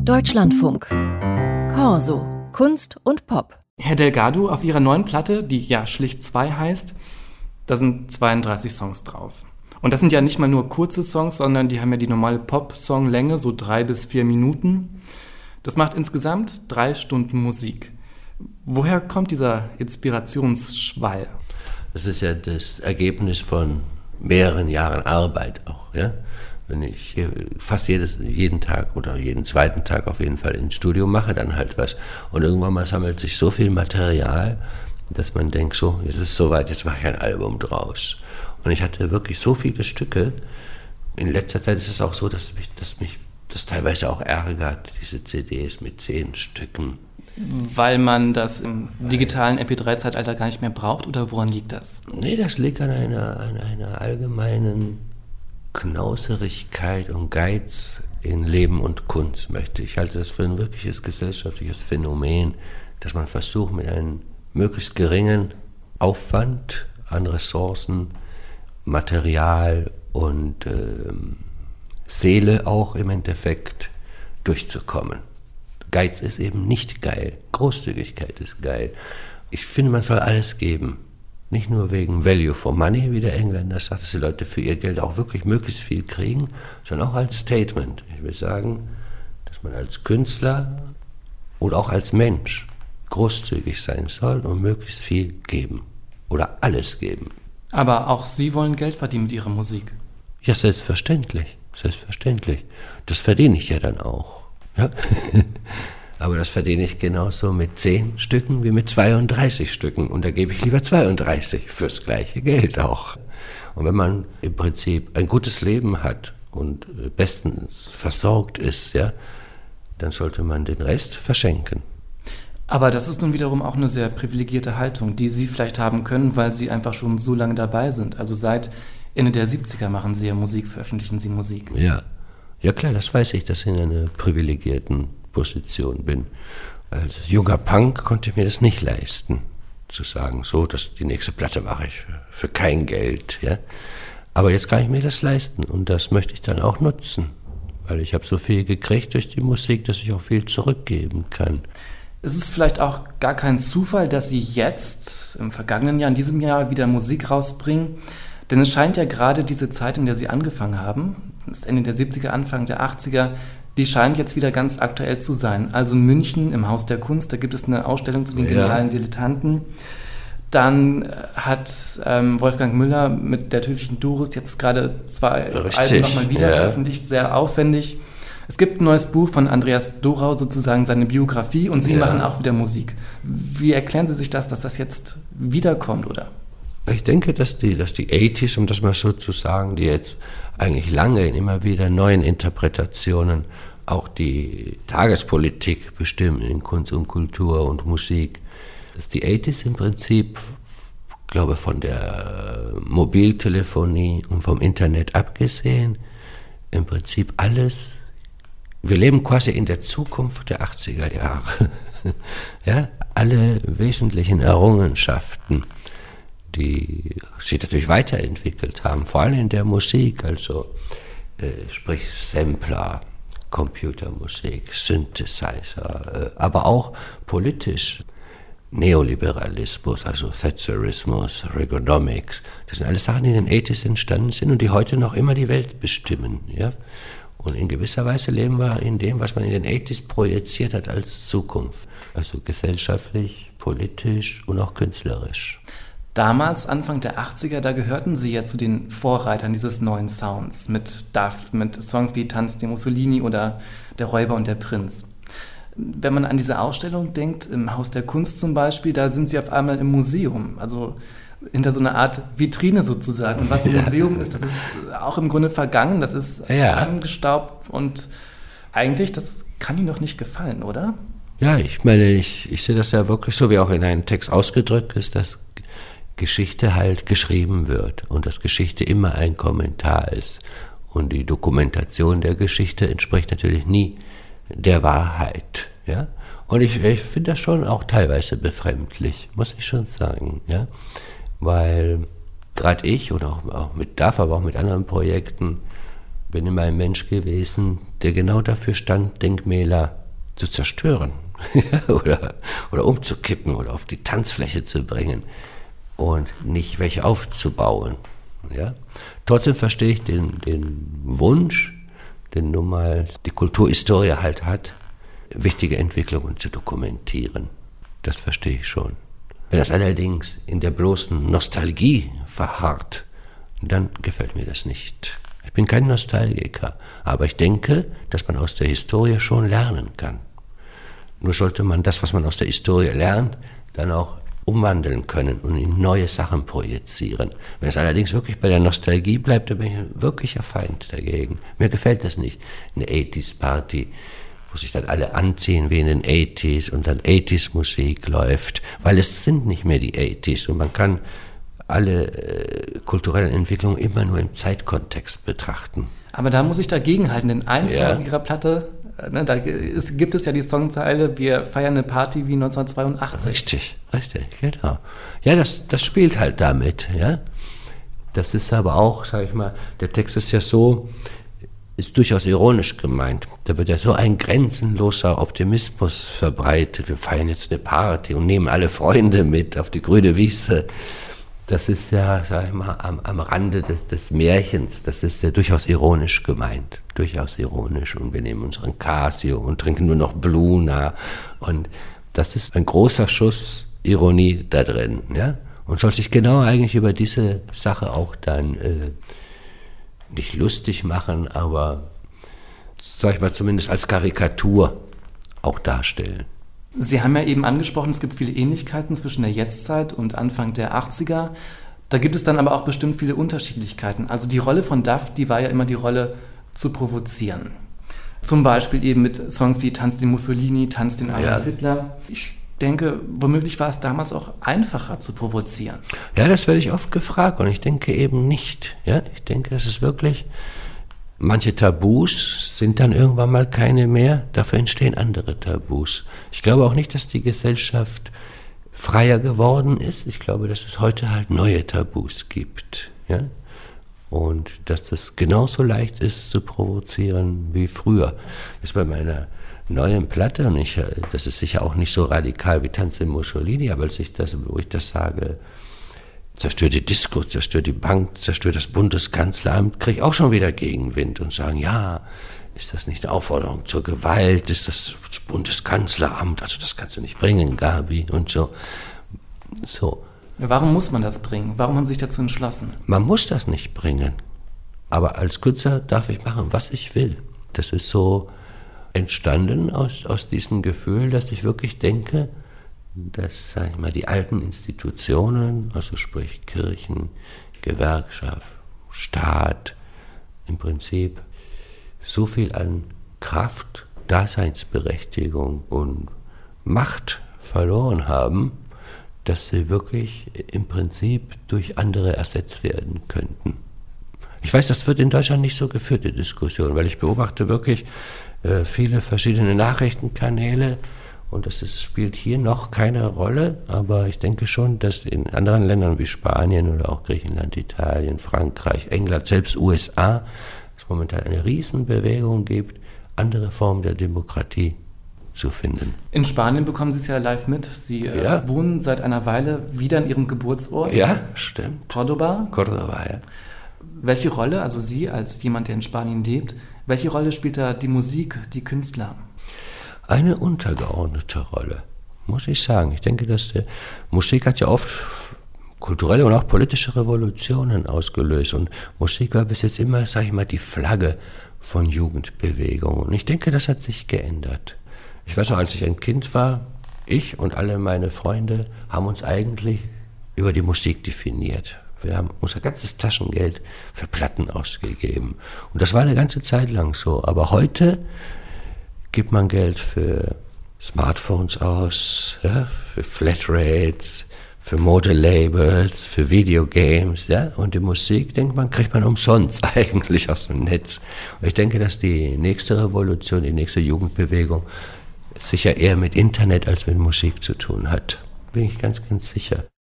Deutschlandfunk. Corso. Kunst und Pop. Herr Delgado, auf Ihrer neuen Platte, die ja schlicht 2 heißt, da sind 32 Songs drauf. Und das sind ja nicht mal nur kurze Songs, sondern die haben ja die normale Pop-Song-Länge, so 3 bis 4 Minuten. Das macht insgesamt 3 Stunden Musik. Woher kommt dieser Inspirationsschwall? Das ist ja das Ergebnis von mehreren Jahren Arbeit auch, ja. Wenn ich fast jeden Tag oder jeden zweiten Tag auf jeden Fall ins Studio mache, dann halt was. Und irgendwann mal sammelt sich so viel Material, dass man denkt, so, jetzt ist es soweit, jetzt mache ich ein Album draus. Und ich hatte wirklich so viele Stücke. In letzter Zeit ist es auch so, dass mich das teilweise auch ärgert, diese CDs mit 10 Stücken. Weil man das im digitalen MP3-Zeitalter gar nicht mehr braucht, oder woran liegt das? Nee, das liegt an einer allgemeinen Knauserigkeit und Geiz in Leben und Kunst, möchte ich. Ich halte das für ein wirkliches gesellschaftliches Phänomen, dass man versucht, mit einem möglichst geringen Aufwand an Ressourcen, Material und Seele auch im Endeffekt durchzukommen. Geiz ist eben nicht geil, Großzügigkeit ist geil. Ich finde, man soll alles geben. Nicht nur wegen Value for Money, wie der Engländer sagt, dass die Leute für ihr Geld auch wirklich möglichst viel kriegen, sondern auch als Statement. Ich will sagen, dass man als Künstler oder auch als Mensch großzügig sein soll und möglichst viel geben oder alles geben. Aber auch Sie wollen Geld verdienen mit Ihrer Musik? Ja, selbstverständlich, selbstverständlich. Das verdiene ich ja dann auch. Ja? Aber das verdiene ich genauso mit 10 Stücken wie mit 32 Stücken. Und da gebe ich lieber 32 fürs gleiche Geld auch. Und wenn man im Prinzip ein gutes Leben hat und bestens versorgt ist, ja, dann sollte man den Rest verschenken. Aber das ist nun wiederum auch eine sehr privilegierte Haltung, die Sie vielleicht haben können, weil Sie einfach schon so lange dabei sind. Also seit Ende der 70er machen Sie ja Musik, veröffentlichen Sie Musik. Ja klar, das weiß ich, dass ich in einer privilegierten Position bin. Als junger Punk konnte ich mir das nicht leisten, zu sagen, so, die nächste Platte mache ich für kein Geld. Ja? Aber jetzt kann ich mir das leisten und das möchte ich dann auch nutzen, weil ich habe so viel gekriegt durch die Musik, dass ich auch viel zurückgeben kann. Es ist vielleicht auch gar kein Zufall, dass Sie jetzt im vergangenen Jahr, in diesem Jahr wieder Musik rausbringen, denn es scheint ja gerade diese Zeit, in der Sie angefangen haben, das Ende der 70er, Anfang der 80er, die scheint jetzt wieder ganz aktuell zu sein. Also in München im Haus der Kunst, da gibt es eine Ausstellung zu den genialen Dilettanten. Dann hat Wolfgang Müller mit der tödlichen Doris jetzt gerade 2 Alben nochmal wieder veröffentlicht, sehr aufwendig. Es gibt ein neues Buch von Andreas Dorau, sozusagen seine Biografie, und Sie machen auch wieder Musik. Wie erklären Sie sich das, dass das jetzt wiederkommt, oder? Ich denke, dass die 80s, um das mal so zu sagen, die jetzt eigentlich lange in immer wieder neuen Interpretationen auch die Tagespolitik bestimmen in Kunst und Kultur und Musik, dass die 80s im Prinzip, glaube von der Mobiltelefonie und vom Internet abgesehen, im Prinzip alles, wir leben quasi in der Zukunft der 80er Jahre. Ja, alle wesentlichen Errungenschaften, die sich natürlich weiterentwickelt haben, vor allem in der Musik, also sprich Sampler, Computermusik, Synthesizer, aber auch politisch Neoliberalismus, also Thatcherismus, Reaganomics, das sind alles Sachen, die in den 80s entstanden sind und die heute noch immer die Welt bestimmen. Ja? Und in gewisser Weise leben wir in dem, was man in den 80s projiziert hat als Zukunft, also gesellschaftlich, politisch und auch künstlerisch. Damals, Anfang der 80er, da gehörten Sie ja zu den Vorreitern dieses neuen Sounds mit Daft, mit Songs wie Tanz der Mussolini oder Der Räuber und der Prinz. Wenn man an diese Ausstellung denkt, im Haus der Kunst zum Beispiel, da sind Sie auf einmal im Museum, also hinter so einer Art Vitrine sozusagen. Und was im Museum ist, das ist auch im Grunde vergangen, das ist angestaubt und eigentlich, das kann Ihnen doch nicht gefallen, oder? Ja, ich meine, ich sehe das ja wirklich so, wie auch in einem Text ausgedrückt ist, dass Geschichte halt geschrieben wird und dass Geschichte immer ein Kommentar ist. Und die Dokumentation der Geschichte entspricht natürlich nie der Wahrheit. Ja? Und ich finde das schon auch teilweise befremdlich, muss ich schon sagen. Ja? Weil gerade ich und auch mit DAF, aber auch mit anderen Projekten bin immer ein Mensch gewesen, der genau dafür stand, Denkmäler zu zerstören oder umzukippen oder auf die Tanzfläche zu bringen und nicht welche aufzubauen. Ja? Trotzdem verstehe ich den Wunsch, den nun mal die Kulturhistorie halt hat, wichtige Entwicklungen zu dokumentieren. Das verstehe ich schon. Wenn das allerdings in der bloßen Nostalgie verharrt, dann gefällt mir das nicht. Ich bin kein Nostalgiker, aber ich denke, dass man aus der Historie schon lernen kann. Nur sollte man das, was man aus der Historie lernt, dann auch umwandeln können und in neue Sachen projizieren. Wenn es allerdings wirklich bei der Nostalgie bleibt, dann bin ich ein wirklicher Feind dagegen. Mir gefällt das nicht, eine 80s-Party, wo sich dann alle anziehen wie in den 80s und dann 80s-Musik läuft, weil es sind nicht mehr die 80s und man kann alle kulturellen Entwicklungen immer nur im Zeitkontext betrachten. Aber da muss ich dagegen halten, denn ein Song ihrer Platte, gibt es ja die Songzeile, wir feiern eine Party wie 1982. Richtig, genau. Ja, das spielt halt damit, ja. Das ist aber auch, sag ich mal, der Text ist ja so, ist durchaus ironisch gemeint. Da wird ja so ein grenzenloser Optimismus verbreitet. Wir feiern jetzt eine Party und nehmen alle Freunde mit auf die grüne Wiese. Das ist ja, sag ich mal, am Rande des Märchens. Das ist ja durchaus ironisch gemeint. Durchaus ironisch. Und wir nehmen unseren Casio und trinken nur noch Bluna. Und das ist ein großer Schuss Ironie da drin. Ja? Und soll sich genau eigentlich über diese Sache auch dann nicht lustig machen, aber, sag ich mal, zumindest als Karikatur auch darstellen. Sie haben ja eben angesprochen, es gibt viele Ähnlichkeiten zwischen der Jetztzeit und Anfang der 80er. Da gibt es dann aber auch bestimmt viele Unterschiedlichkeiten. Also die Rolle von Duff, die war ja immer die Rolle zu provozieren. Zum Beispiel eben mit Songs wie Tanz den Mussolini, Tanz den Adolf Hitler. Ich denke, womöglich war es damals auch einfacher zu provozieren. Ja, das werde ich oft gefragt und ich denke eben nicht. Ja, ich denke, es ist wirklich, manche Tabus sind dann irgendwann mal keine mehr, dafür entstehen andere Tabus. Ich glaube auch nicht, dass die Gesellschaft freier geworden ist. Ich glaube, dass es heute halt neue Tabus gibt. Ja? Und dass das genauso leicht ist zu provozieren wie früher. Ist bei meiner neuen Platte, und das ist sicher auch nicht so radikal wie Tanz den Mussolini, aber wo ich das sage, zerstört die Disco, zerstört die Bank, zerstört das Bundeskanzleramt, kriege ich auch schon wieder Gegenwind und sagen, ja, ist das nicht eine Aufforderung zur Gewalt, ist das Bundeskanzleramt, also das kannst du nicht bringen, Gabi, und so. Warum muss man das bringen? Warum haben Sie sich dazu entschlossen? Man muss das nicht bringen, aber als Künstler darf ich machen, was ich will. Das ist so entstanden aus diesem Gefühl, dass ich wirklich denke, dass, sag ich mal, die alten Institutionen, also sprich Kirchen, Gewerkschaft, Staat, im Prinzip so viel an Kraft, Daseinsberechtigung und Macht verloren haben, dass sie wirklich im Prinzip durch andere ersetzt werden könnten. Ich weiß, das wird in Deutschland nicht so geführt, die Diskussion, weil ich beobachte wirklich viele verschiedene Nachrichtenkanäle und spielt hier noch keine Rolle, aber ich denke schon, dass in anderen Ländern wie Spanien oder auch Griechenland, Italien, Frankreich, England, selbst USA, es momentan eine Riesenbewegung gibt, andere Formen der Demokratie zu finden. In Spanien bekommen Sie es ja live mit. Sie wohnen seit einer Weile wieder in Ihrem Geburtsort. Ja, stimmt. Cordoba, ja. Welche Rolle, also Sie als jemand, der in Spanien lebt, welche Rolle spielt da die Musik, die Künstler? Eine untergeordnete Rolle, muss ich sagen. Ich denke, dass die Musik hat ja oft kulturelle und auch politische Revolutionen ausgelöst. Und Musik war bis jetzt immer, sag ich mal, die Flagge von Jugendbewegungen. Und ich denke, das hat sich geändert. Ich weiß noch, als ich ein Kind war, ich und alle meine Freunde haben uns eigentlich über die Musik definiert. Wir haben unser ganzes Taschengeld für Platten ausgegeben. Und das war eine ganze Zeit lang so. Aber heute gibt man Geld für Smartphones aus, ja, für Flatrates, für Modelabels, für Videogames. Ja? Und die Musik, denkt man, kriegt man umsonst eigentlich aus dem Netz. Und ich denke, dass die nächste Revolution, die nächste Jugendbewegung sicher eher mit Internet als mit Musik zu tun hat. Bin ich ganz, ganz sicher.